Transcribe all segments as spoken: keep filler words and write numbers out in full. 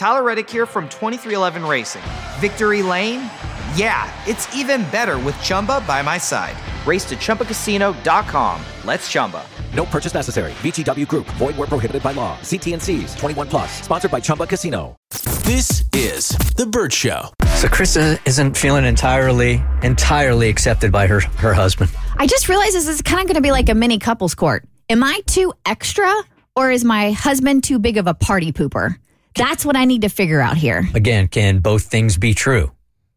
Tyler Reddick here from twenty-three eleven Racing. Victory Lane? Yeah, it's even better with Chumba by my side. Race to Chumba Casino dot com. Let's Chumba. No purchase necessary. V G W Group. Void where prohibited by law. See T and C's. twenty-one plus. Sponsored by Chumba Casino. This is The Bert Show. So Krista isn't feeling entirely, entirely accepted by her, her husband. I just realized this is kind of going to be like a mini couples court. Am I too extra, or is my husband too big of a party pooper? That's what I need to figure out here. Again, can both things be true?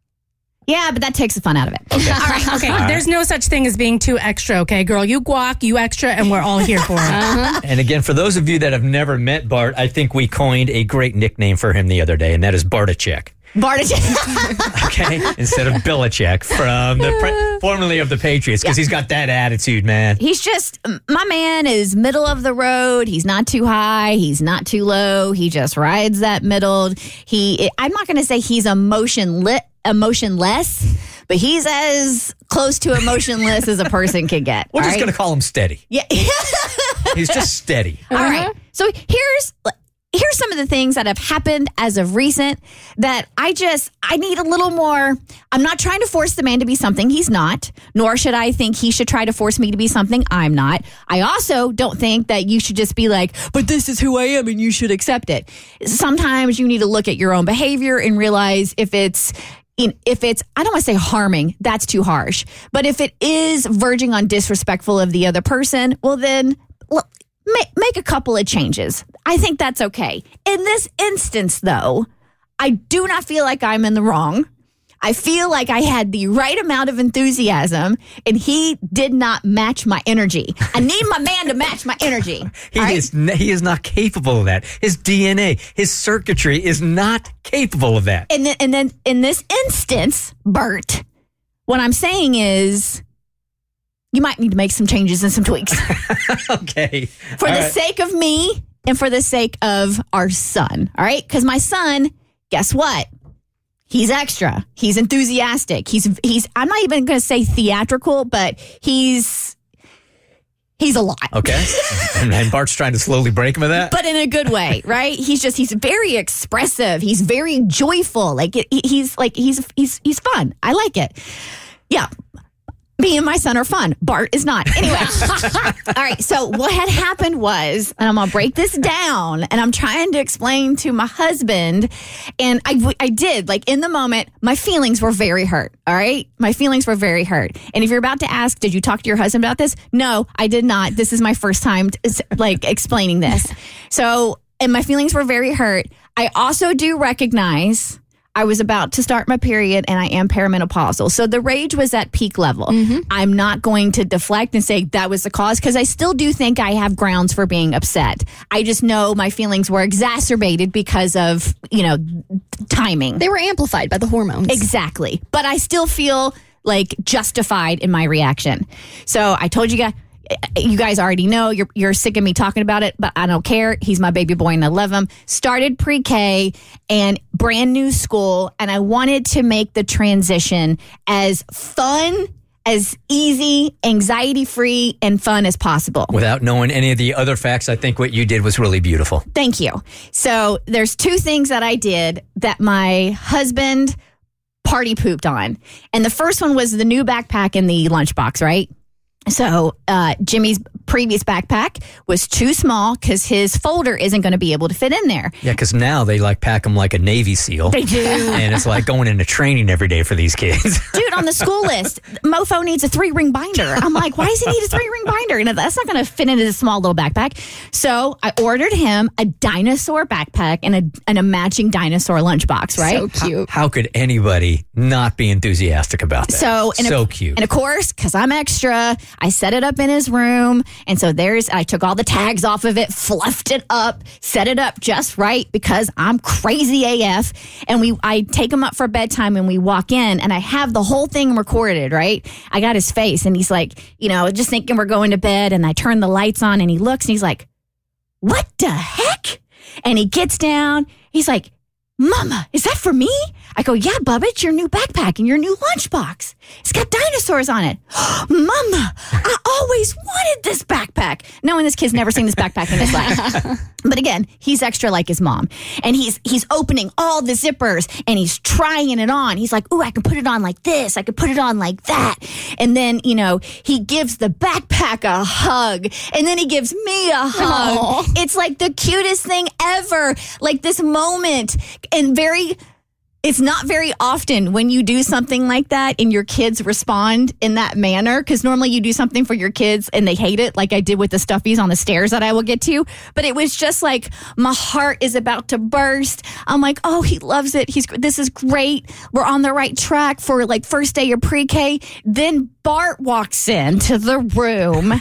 Yeah, but that takes the fun out of it. Okay. All right, okay. All right. There's no such thing as being too extra, okay, girl? You guac, you extra, and we're all here for it. Uh-huh. And again, for those of you that have never met Bart, I think we coined a great nickname for him the other day, and that is Bartachek. Bartachek. Okay, instead of Belichick from the pre- formerly of the Patriots, because yeah. he's got that attitude, man. He's just, my man is middle of the road. He's not too high. He's not too low. He just rides that middle. He, I'm not going to say he's emotionless. emotionless, but he's as close to emotionless as a person can get. We're just right? going to call him steady. Yeah. He's just steady. All uh-huh. right. So here's here's some of the things that have happened as of recent that I just, I need a little more. I'm not trying to force the man to be something he's not, nor should I think he should try to force me to be something I'm not. I also don't think that you should just be like, but this is who I am and you should accept it. Sometimes you need to look at your own behavior and realize if it's If it's, I don't want to say harming, that's too harsh. But if it is verging on disrespectful of the other person, well then, look, make, make a couple of changes. I think that's okay. In this instance, though, I do not feel like I'm in the wrong. I feel like I had the right amount of enthusiasm, and he did not match my energy. I need my man to match my energy. He right? is he is not capable of that. His D N A, his circuitry is not capable of that. And then, and then in this instance, Bert, what I'm saying is you might need to make some changes and some tweaks. Okay. For all the right. sake of me and for the sake of our son. All right? Because my son, guess what? He's extra. He's enthusiastic. He's he's. I'm not even going to say theatrical, but he's he's a lot. Okay. and, and Bart's trying to slowly break him of that, but in a good way, right? He's just he's very expressive. He's very joyful. Like it, he's like he's he's he's fun. I like it. Yeah. Me and my son are fun. Bart is not. Anyway. All right. So what had happened was, and I'm going to break this down, and I'm trying to explain to my husband, and I, I did, like in the moment, my feelings were very hurt. All right. My feelings were very hurt. And if you're about to ask, did you talk to your husband about this? No, I did not. This is my first time to, like explaining this. So, and my feelings were very hurt. I also do recognize I was about to start my period and I am perimenopausal. So the rage was at peak level. Mm-hmm. I'm not going to deflect and say that was the cause because I still do think I have grounds for being upset. I just know my feelings were exacerbated because of, you know, timing. They were amplified by the hormones. Exactly. But I still feel like justified in my reaction. So I told you guys. You guys already know, you're you're sick of me talking about it, but I don't care. He's my baby boy and I love him. Started pre-K and brand new school, and I wanted to make the transition as fun, as easy, anxiety-free, and fun as possible. Without knowing any of the other facts, I think what you did was really beautiful. Thank you. So there's two things that I did that my husband party pooped on. And the first one was the new backpack in the lunchbox, right? So uh, Jimmy's previous backpack was too small because his folder isn't going to be able to fit in there. Yeah, because now they like pack them like a Navy SEAL. They do. And it's like going into training every day for these kids. Dude, on the school list, Mofo needs a three-ring binder. I'm like, why does he need a three-ring binder? And that's not going to fit into this small little backpack. So I ordered him a dinosaur backpack and a, and a matching dinosaur lunchbox, right? So cute. How, how could anybody not be enthusiastic about that? So, and so of, cute. And of course, because I'm extra, I set it up in his room. And so there's, I took all the tags off of it, fluffed it up, set it up just right because I'm crazy A F. And we, I take him up for bedtime and we walk in and I have the whole thing recorded, right? I got his face and he's like, you know, just thinking we're going to bed, and I turn the lights on and he looks and he's like, what the heck? And he gets down. He's like, Mama, is that for me? I go, yeah, Bubba, it's your new backpack and your new lunchbox. It's got dinosaurs on it. Mama, I always wanted this backpack. Knowing this kid's never seen this backpack in his life. But again, he's extra like his mom. And he's he's opening all the zippers and he's trying it on. He's like, ooh, I can put it on like this. I can put it on like that. And then, you know, he gives the backpack a hug. And then he gives me a hug. Aww. It's like the cutest thing ever. Like this moment. And very... It's not very often when you do something like that and your kids respond in that manner, because normally you do something for your kids and they hate it, like I did with the stuffies on the stairs that I will get to. But it was just like, my heart is about to burst. I'm like, oh, he loves it. He's this is great. We're on the right track for like first day of pre-K. Then Bart walks into the room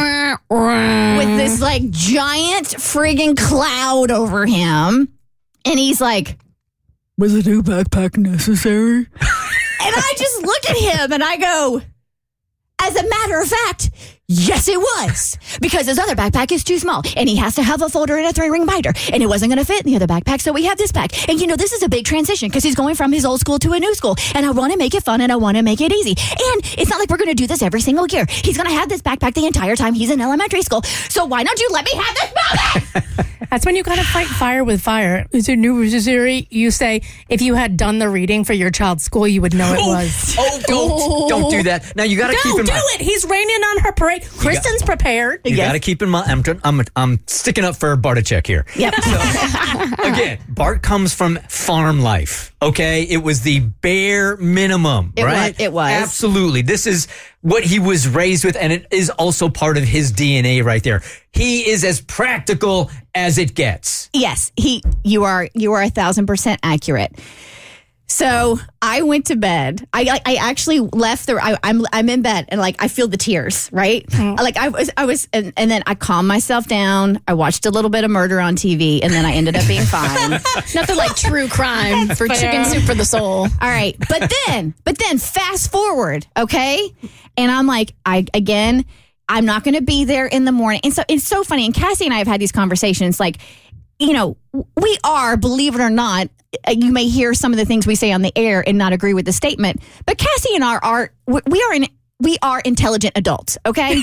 with this like giant friggin' cloud over him. And he's like, was a new backpack necessary? And I just look at him and I go, as a matter of fact, yes, it was. Because his other backpack is too small and he has to have a folder and a three ring binder. And it wasn't going to fit in the other backpack. So we have this pack. And you know, this is a big transition because he's going from his old school to a new school. And I want to make it fun and I want to make it easy. And it's not like we're going to do this every single year. He's going to have this backpack the entire time he's in elementary school. So why don't you let me have this moment? That's when you got to fight fire with fire. Is it new necessary? You say, if you had done the reading for your child's school, you would know it was. Oh, don't, don't do that. Now, you got to keep No, in do mind. it. He's raining on her parade. Kristen's prepared. You got to keep in mind, I'm, I'm, I'm sticking up for Barticek here. Yep. So, again, Bart comes from farm life, okay? It was the bare minimum, It right? was- it was. Absolutely. This is what he was raised with, and it is also part of his D N A right there. He is as practical as it gets. Yes, he. You are. You are a thousand percent accurate. So I went to bed. I I, I actually left the. I, I'm I'm in bed and like I feel the tears. Right. Mm-hmm. Like I was I was and, and then I calmed myself down. I watched a little bit of murder on T V and then I ended up being fine. Nothing like true crime for fair. chicken soup for the soul. All right. But then, but then fast forward, okay? And I'm like, I again, I'm not going to be there in the morning. And so it's so funny. And Cassie and I have had these conversations like, you know, we are, believe it or not, you may hear some of the things we say on the air and not agree with the statement, but Cassie and I are, we are in, we are intelligent adults, okay?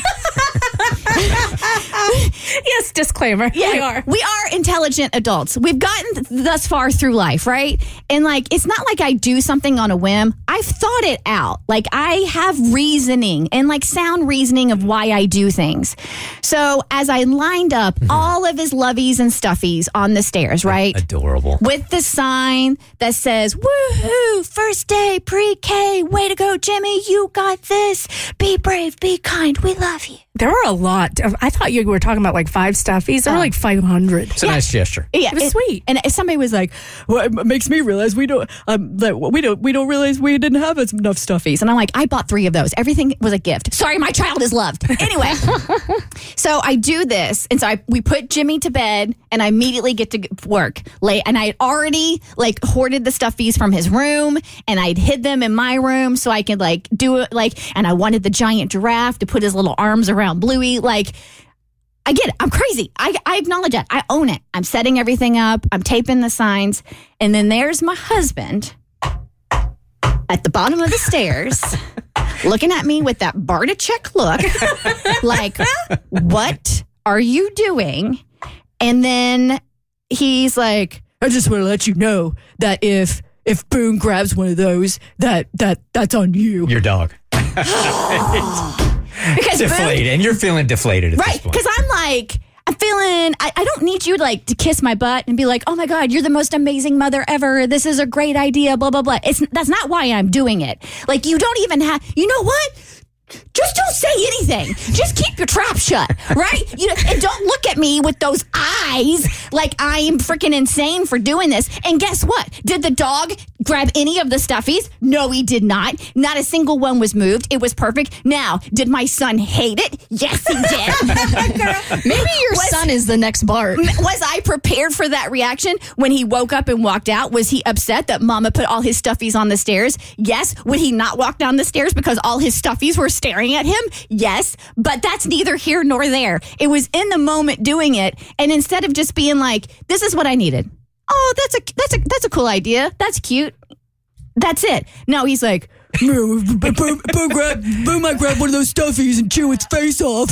Yes, disclaimer. Yeah, We are. We are intelligent adults. We've gotten th- thus far through life, right? And like, it's not like I do something on a whim. I've thought it out. Like, I have reasoning and like sound reasoning of why I do things. So as I lined up Mm-hmm. all of his loveys and stuffies on the stairs, right? Adorable. With the sign that says, woohoo, first day pre-K, way to go, Jimmy, you got this. Be brave, be kind, we love you. There were a lot. Of, I thought you were talking about like five stuffies. There were like five hundred. It's a nice gesture. Yeah, It was sweet. And if somebody was like, "Well, it makes me realize we don't, um, that we don't, we don't realize we didn't have enough stuffies." And I'm like, I bought three of those. Everything was a gift. Sorry, my child is loved. Anyway, so I do this, and so I we put Jimmy to bed, and I immediately get to work late. And I had already like hoarded the stuffies from his room, and I'd hid them in my room so I could like do it like. And I wanted the giant giraffe to put his little arms around Bluey, like. I get it. I'm crazy. I, I acknowledge that. I own it. I'm setting everything up. I'm taping the signs. And then there's my husband at the bottom of the stairs looking at me with that Barticek look like, what are you doing? And then he's like, I just want to let you know that if if Boone grabs one of those, that that that's on you. Your dog. Because Boone- Deflated. And you're feeling deflated at Right, this point. because I'm like, I'm feeling, I, I don't need you like to kiss my butt and be like, oh my God, you're the most amazing mother ever. This is a great idea, blah, blah, blah. It's That's not why I'm doing it. Like, you don't even have, you know what? Just don't say anything. Just keep your trap shut, right? You know, and don't look at me with those eyes like I am freaking insane for doing this. And guess what? Did the dog grab any of the stuffies? No, he did not. Not a single one was moved. It was perfect. Now, did my son hate it? Yes, he did. Maybe your Was- son is the next Bart. Was I prepared for that reaction when he woke up and walked out? Was he upset that Mama put all his stuffies on the stairs? Yes. Would he not walk down the stairs because all his stuffies were staring at him? Yes. But that's neither here nor there. It was in the moment doing it, and instead of just being like, "This is what I needed." Oh, that's a that's a that's a cool idea. That's cute. That's it. No, he's like, Boo, boo, grab, boo might grab one of those stuffies and chew its face off.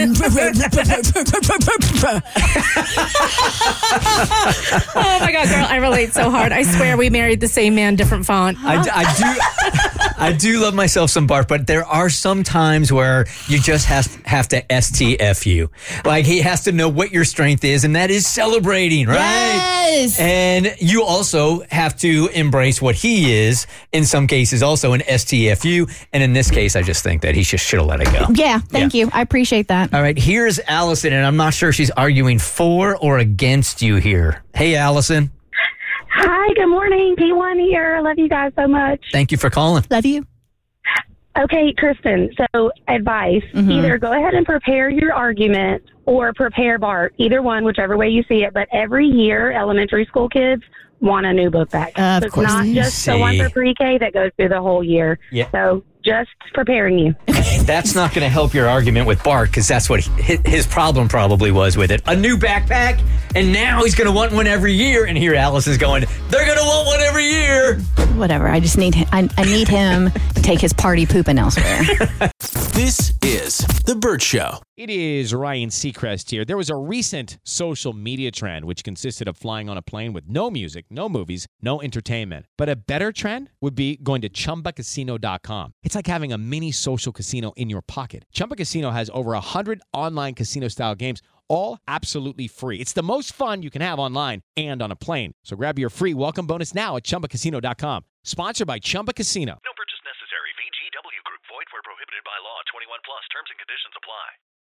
Oh my God, girl, I relate so hard. I swear we married the same man, different font. I, I do, I do love myself some Bart, but there are some times where you just have have to S T F you. Like he has to know what your strength is, and that is celebrating, right? Yes. And you also have to embrace what he is. In some cases, also an S T F U, and in this case, I just think that he just should have let it go. Yeah, thank Yeah. you. I appreciate that. All right, here's Allison, and I'm not sure she's arguing for or against you here. Hey, Allison. Hi, good morning. P one here. I love you guys so much. Thank you for calling. Love you. Okay, Kristen, so advice. Mm-hmm. Either go ahead and prepare your argument or prepare Bart. Either one, whichever way you see it. But every year, elementary school kids want a new book bag. Of so it's course. not just the one for pre-K that goes through the whole year. Yeah. So just preparing you. That's not going to help your argument with Bart, because that's what he, his problem probably was with it. A new backpack, and now he's going to want one every year. And here Alice is going, they're going to want one every year. Whatever. I just need him. I, I need him to take his party pooping elsewhere. This is The Bert Show. It is Ryan Seacrest here. There was a recent social media trend which consisted of flying on a plane with no music, no movies, no entertainment. But a better trend would be going to Chumba Casino dot com. It's like having a mini social casino in your pocket. Chumba Casino has over one hundred online casino-style games, all absolutely free. It's the most fun you can have online and on a plane. So grab your free welcome bonus now at Chumba Casino dot com. Sponsored by Chumba Casino. No purchase necessary. V G W Group. Void where prohibited by law. twenty-one plus. Terms and conditions apply.